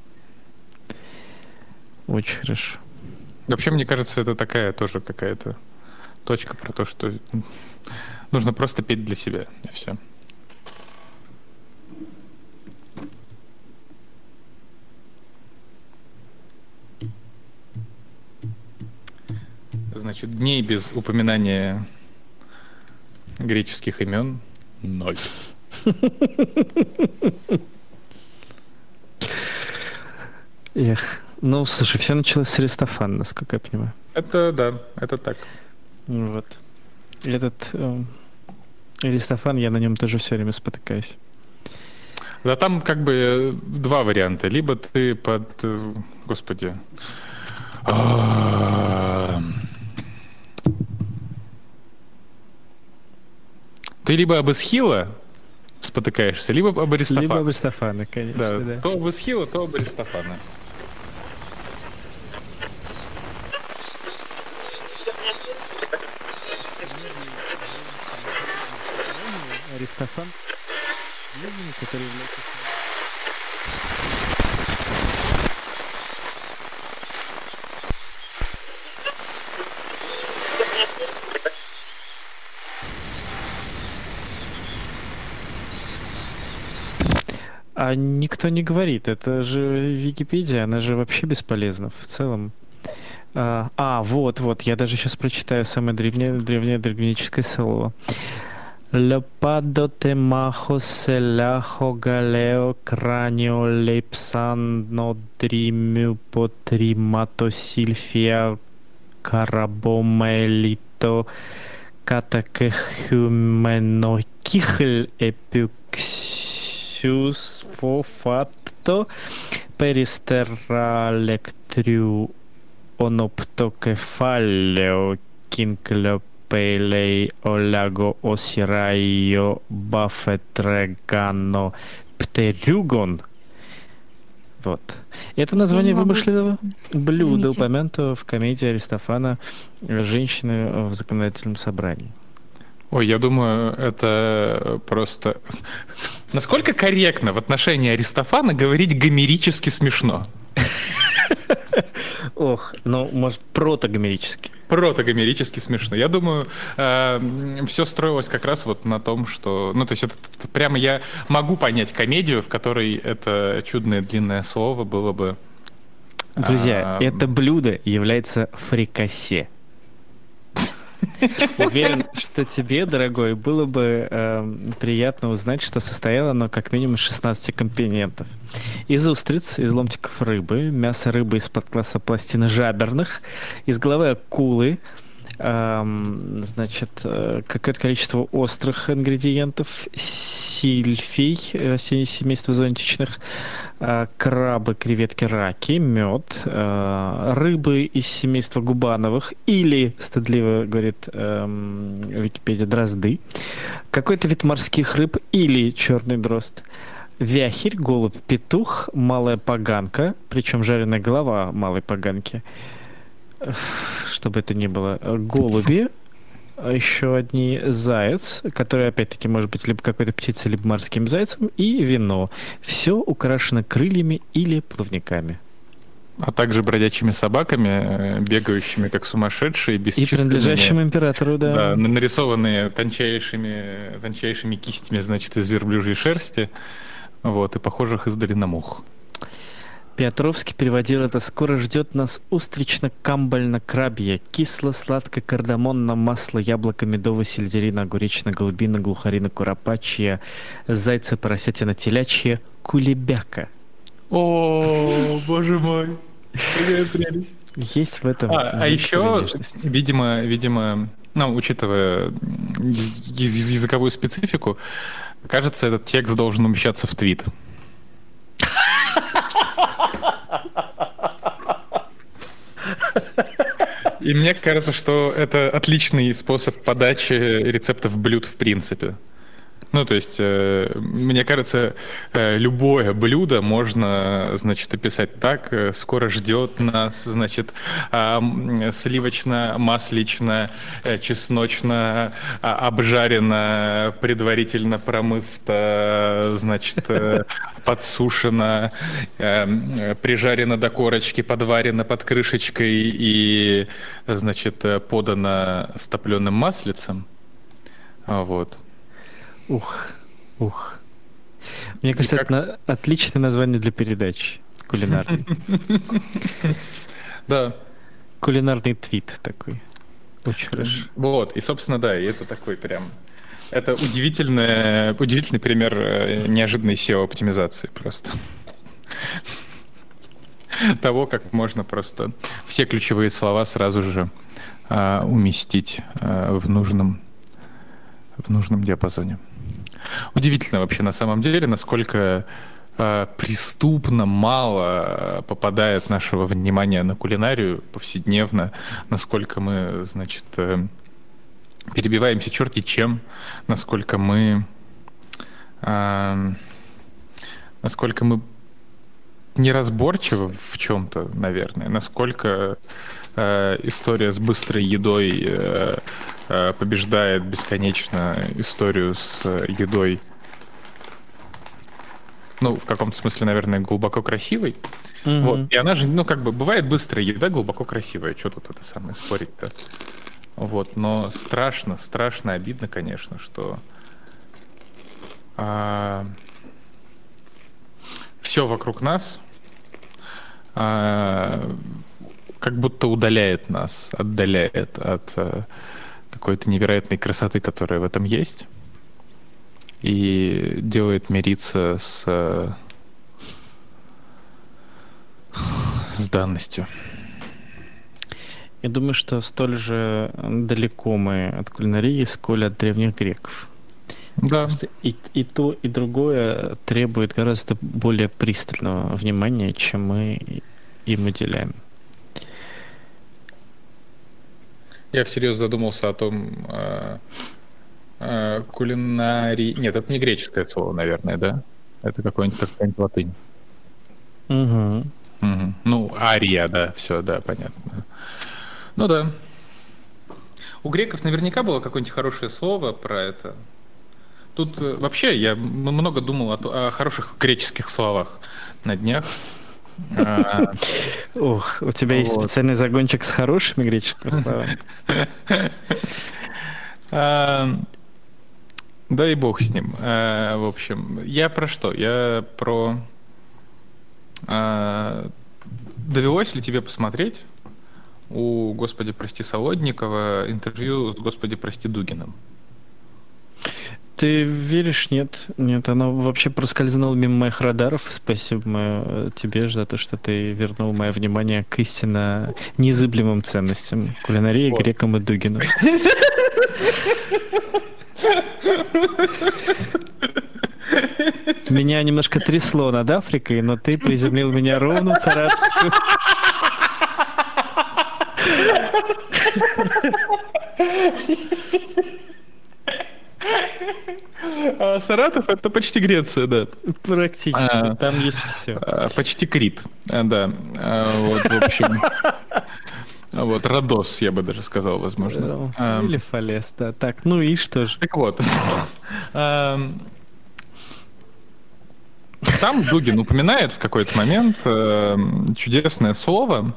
Очень хорошо. Вообще, мне кажется, это такая тоже какая-то точка про то, что нужно просто петь для себя, и все. Значит, дней без упоминания греческих имен — ноль. Эх. Ну, слушай, все началось с Аристофана, насколько я понимаю. Это да, это так. Вот. Этот э, Аристофан, я на нем тоже все время спотыкаюсь. Да там как бы два варианта. Либо ты под... э, Господи. А, Ты либо об Эсхила спотыкаешься, либо об Аристофане. Либо Аристофана, конечно, Да, да. то об Эсхила, то об Аристофана. Аристофан, который является... А никто не говорит, это же Википедия, она же вообще бесполезна в целом. А, а вот, вот, я даже сейчас прочитаю самое древнее, древнее древнегреческое слово. Лепадо темахо селяхо галео кранио лейпсано дримю потримато сильфия карабомелито катакехюменокихль эпюксюс фофатто перистералектрю оноптокефалео кинклопелей оляго осирайо бафетрегано птерюгон. Вот. Это название вымышленного блюда, Извините. упомянутого в комедии Аристофана «Женщины в законодательном собрании». Ой, я думаю, это просто... Насколько корректно в отношении Аристофана говорить гомерически смешно? Ох, ну, может, протогомерически. Протогомерически смешно. Я думаю, э, все строилось как раз вот на том, что... Ну, то есть это, это прямо я могу понять комедию, в которой это чудное длинное слово было бы... Друзья, а, это блюдо является фрикасе. Уверен, что тебе, дорогой, было бы э, приятно узнать, что состояло оно как минимум из шестнадцати компонентов. Из устриц, из ломтиков рыбы, мясо рыбы из подкласса пластины жаберных, из головы акулы, э, значит, э, какое-то количество острых ингредиентов, сильфий, растений семейства зонтичных, э, крабы, креветки, раки, мед, э, рыбы из семейства губановых или, стыдливо говорит э, Википедия, дрозды, какой-то вид морских рыб или черный дрозд, вяхерь, голубь, петух, малая поганка, причем жареная голова малой поганки, чтобы это ни было, голуби, еще одни заяц, который опять-таки может быть либо какой-то птицей, либо морским зайцем, и вино. Все украшено крыльями или плавниками. А также бродячими собаками, бегающими как сумасшедшие, И бесчисленными... принадлежащим императору, да. Да, нарисованные тончайшими, тончайшими кистями, значит, из верблюжьей шерсти, вот, и похожих издали на мух. Петровский переводил это: «Скоро ждет нас устрично-камбально-крабье, кисло-сладко-кардамонно масло, яблоко, медово, сельдерина, огуречина, голубина, глухарина, куропачья, зайца, поросятина, телячья, кулебяка». О, боже мой, какая прелесть. Есть в этом... А, а еще, видимо, видимо, ну, учитывая яз- языковую специфику, кажется, этот текст должен умещаться в твит. И мне кажется, что это отличный способ подачи рецептов блюд в принципе. Ну, то есть, э, мне кажется, э, любое блюдо можно, значит, описать так. э, Скоро ждет нас, значит, а, м, сливочно-маслично, э, чесночно, а, обжарено, предварительно промыто, значит, э, подсушено, э, м, прижарено до корочки, подварено под крышечкой и, значит, э, подано с топленым маслицем. А, Вот. Ух, ух. Мне кажется, как- это на- отличное название для передачи кулинарной. Да. Кулинарный твит такой. Очень хорошо. Вот, и, собственно, да, и это такой прям... Это удивительный, удивительный пример э, неожиданной сео-оптимизации просто. Того, как можно просто все ключевые слова сразу же а, уместить а, в нужном, в нужном диапазоне. Удивительно вообще на самом деле, насколько э, преступно мало попадает нашего внимания на кулинарию повседневно, насколько мы, значит, э, перебиваемся черти чем, насколько мы, э, насколько мы неразборчиво в чем-то, наверное, насколько э, история с быстрой едой э, э, побеждает бесконечно историю с едой, ну, в каком-то смысле, наверное, глубоко красивой. Mm-hmm. Вот. И она же, ну, как бы, бывает быстрая еда глубоко красивая. Что тут это самое спорить-то? Вот. Но страшно, страшно обидно, конечно, что а, все вокруг нас а, как будто удаляет нас, отдаляет от а, какой-то невероятной красоты, которая в этом есть, и делает мириться с, с данностью. Я думаю, что столь же далеко мы от кулинарии, сколь от древних греков. Да. И, и то, и другое требует гораздо более пристального внимания, чем мы им уделяем. Я всерьез задумался о том, э, э, кулинарии... Нет, это не греческое слово, наверное, да? Это какой-нибудь, какая-нибудь латынь. Угу. Угу. Ну, ария, да, все, да, понятно. Ну да. У греков наверняка было какое-нибудь хорошее слово про это. Тут вообще я много думал о, о хороших греческих словах на днях. Ох, у тебя есть специальный загончик с хорошими греческими словами? Да и бог с ним. В общем, я про что? Я про... Довелось ли тебе посмотреть у, господи, прости, Солодникова интервью с, господи, прости, Дугиным? Ты веришь? Нет. Нет, оно вообще проскользнуло мимо моих радаров. Спасибо тебе за то, что ты вернул мое внимание к истинно незыблемым ценностям. Кулинарии, вот. Грекам и Дугину. Меня немножко трясло над Африкой, но ты приземлил меня ровно в Саратовскую. А Саратов — это почти Греция, да. Практически. А, там есть все. Почти Крит, да. Вот, в общем... Вот, Родос, я бы даже сказал, возможно. Или Фалес, да. Так, ну и что же? Так вот. Там Дугин упоминает в какой-то момент чудесное слово.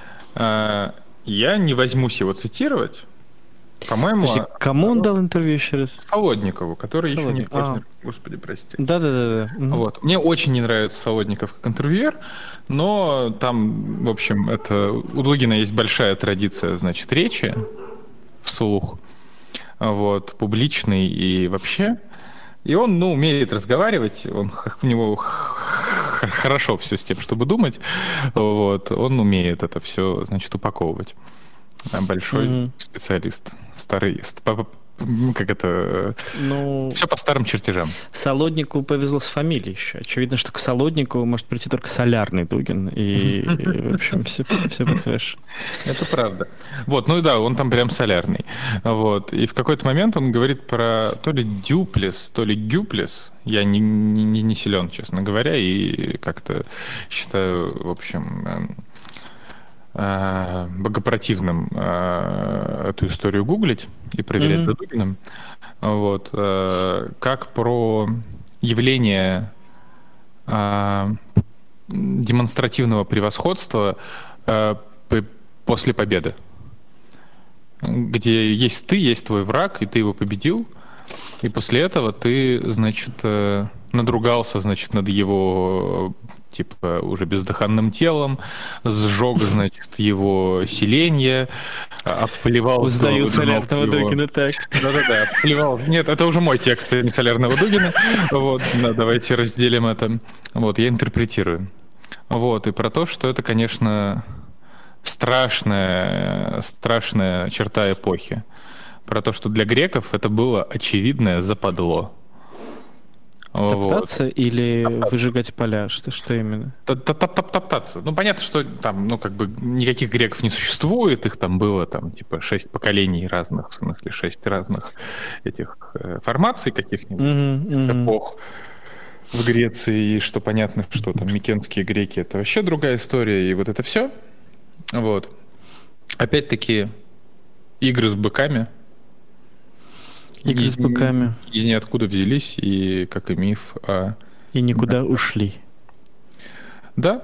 Я не возьмусь его цитировать. По-моему... Подожди, кому он дал интервью еще раз? Солодникову, который Солодник. еще не Познер. А. Господи, прости. Да-да-да. Вот. Мне очень не нравится Солодников как интервьюер, но там, в общем, это... у Дугина есть большая традиция, значит, речи вслух, вот, публичный и вообще. И он, ну, умеет разговаривать, он, у него хорошо все с тем, чтобы думать, вот, он умеет это все, значит, упаковывать. Большой mm-hmm. специалист, старый, как это, ну, все по старым чертежам. Солодникову повезло с фамилией еще. Очевидно, что к Солодникову может прийти только солярный Дугин, и, в общем, все, все, все будет хорошо. Это правда. Вот, ну и да, он там прям солярный. Вот, и в какой-то момент он говорит про то ли дюплес, то ли гюплес. Я не, не, не силен, честно говоря, и как-то считаю, в общем... богопротивным э, эту историю гуглить и проверять за mm-hmm. Дугиным. Вот, э, как про явление э, демонстративного превосходства э, п- после победы, где есть ты, есть твой враг, и ты его победил, и после этого ты, значит, э, надругался, значит, над его, типа, уже бездыханным телом, сжег, значит, его селение, обплевал... Узнаю солярного его... Дугина, так. Да-да-да, обплевал... Нет, это уже мой текст, не солярного Дугина. Вот, да, давайте разделим это. Вот, я интерпретирую. Вот, и про то, что это, конечно, страшная, страшная черта эпохи. Про то, что для греков это было очевидное западло. Топтаться вот. Или топтаться. Выжигать поля? Что, что именно? Топтаться. Ну, понятно, что там, ну, как бы никаких греков не существует, их там было, там, типа, шесть поколений разных, в смысле, шесть разных этих э, формаций каких-нибудь, mm-hmm, mm-hmm. эпох. в Греции, и что понятно, что там микенские греки — это вообще другая история, и вот это все. Вот. Опять-таки, игры с быками. Игры из, с быками. Из ниоткуда взялись, и как и миф о... И никуда ушли. Да.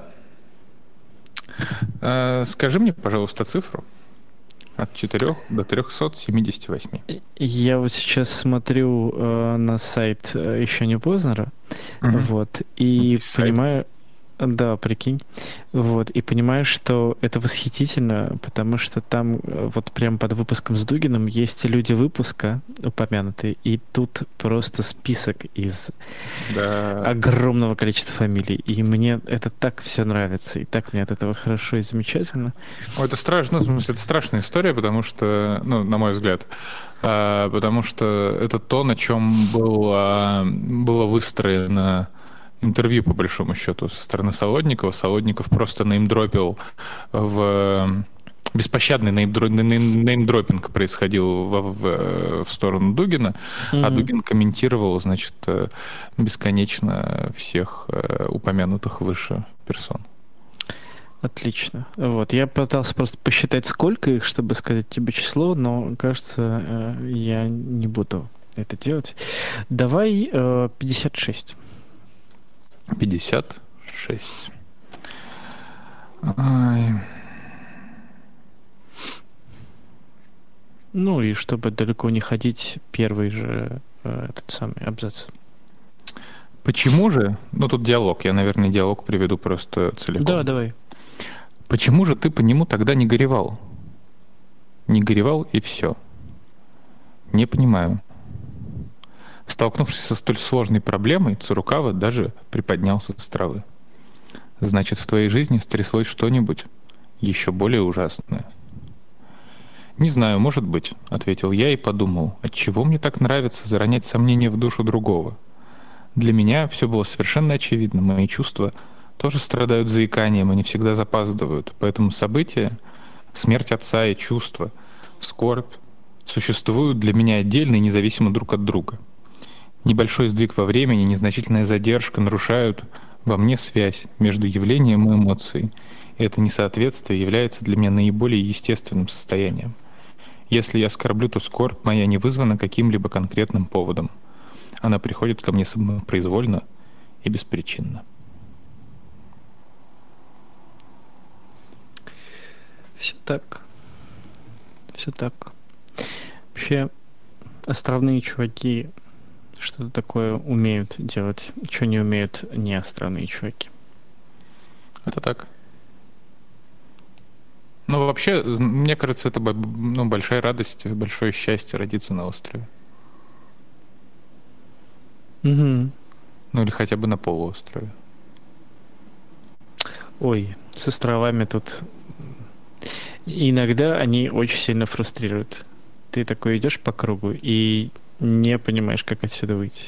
А, скажи мне, пожалуйста, цифру. От четырёх до трёхсот семидесяти восьми. Я вот сейчас смотрю э, на сайт э, еще не Познера, Угу. вот, и Сайт. понимаю, да, прикинь, вот, и понимаю, что это восхитительно, потому что там э, вот прям под выпуском с Дугиным есть люди выпуска упомянутые, и тут просто список из Да. огромного количества фамилий, и мне это так все нравится, и так мне от этого хорошо и замечательно. Ой, это страшно, ну, в смысле, это страшная история, потому что, ну, на мой взгляд, а, потому что это то, на чем было, было выстроено интервью, по большому счету, со стороны Солодникова. Солодников просто неймдропил в... Беспощадный неймдро... неймдропинг происходил в, в, в сторону Дугина, mm-hmm. а Дугин комментировал, значит, бесконечно всех упомянутых выше персон. Отлично. Вот. Я пытался просто посчитать, сколько их, чтобы сказать тебе число, но, кажется, я не буду это делать. Давай пятьдесят шесть. пятьдесят шесть. Ай. Ну и чтобы далеко не ходить, первый же э, этот самый абзац. Почему же, ну тут диалог, я, наверное, диалог приведу просто целиком. Да, давай. Почему же ты по нему тогда не горевал? Не горевал и все. Не понимаю. Столкнувшись со столь сложной проблемой, Цурукава даже приподнялся с травы. Значит, в твоей жизни стряслось что-нибудь еще более ужасное. «Не знаю, может быть», — ответил я и подумал, отчего мне так нравится заронять сомнения в душу другого. Для меня все было совершенно очевидно, мои чувства тоже страдают заиканием, они всегда запаздывают, поэтому события, смерть отца и чувства, скорбь существуют для меня отдельно и независимо друг от друга. Небольшой сдвиг во времени, незначительная задержка нарушают во мне связь между явлением и эмоцией, и это несоответствие является для меня наиболее естественным состоянием. Если я скорблю, то скорбь моя не вызвана каким-либо конкретным поводом. Она приходит ко мне самопроизвольно и беспричинно. Все так. Все так. Вообще, островные чуваки что-то такое умеют делать, что не умеют не островные чуваки. Это так. Ну, вообще, мне кажется, это ну, большая радость, большое счастье родиться на острове. Угу. Ну, или хотя бы на полуострове. Ой, с островами тут... Иногда они очень сильно фрустрируют. Ты такой идешь по кругу и не понимаешь, как отсюда выйти.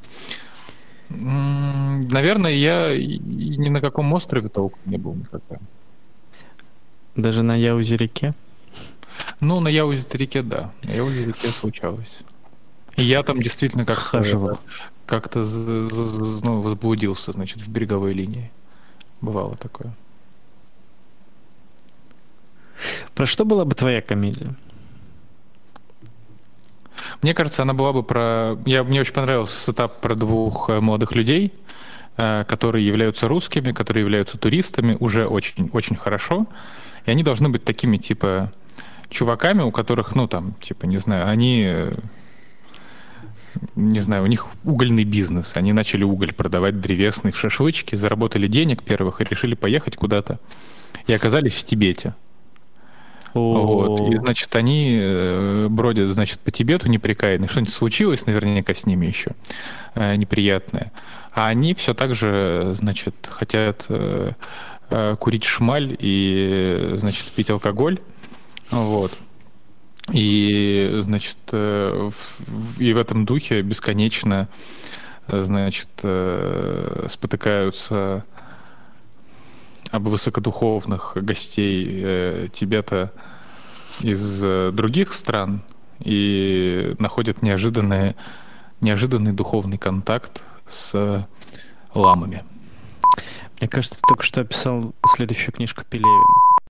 Наверное, я ни на каком острове толком не был никогда. Даже на Яузе-реке? Ну, на Яузе-реке, да. На Яузе-реке случалось. И я там действительно как-то, как-то ну, возблудился, значит, в береговой линии. Бывало такое. Про что была бы твоя комедия? Мне кажется, она была бы про... Я, мне очень понравился сетап про двух молодых людей, которые являются русскими, которые являются туристами, уже очень, очень хорошо. И они должны быть такими, типа, чуваками, у которых, ну, там, типа, не знаю, они... Не знаю, у них угольный бизнес. Они начали уголь продавать древесный в шашлычке, заработали денег первых и решили поехать куда-то. И оказались в Тибете. Вот. И, значит, они бродят, значит, по Тибету непрекаянно. Что-нибудь случилось наверняка с ними еще э, неприятное. А они все так же, значит, хотят э, э, курить шмаль и, значит, пить алкоголь. Вот. И, значит, э, в, и в этом духе бесконечно, значит, э, спотыкаются об высокодуховных гостей э, Тибета из э, других стран и находят неожиданный, неожиданный духовный контакт с ламами. Мне кажется, ты только что описал следующую книжку Пелевина.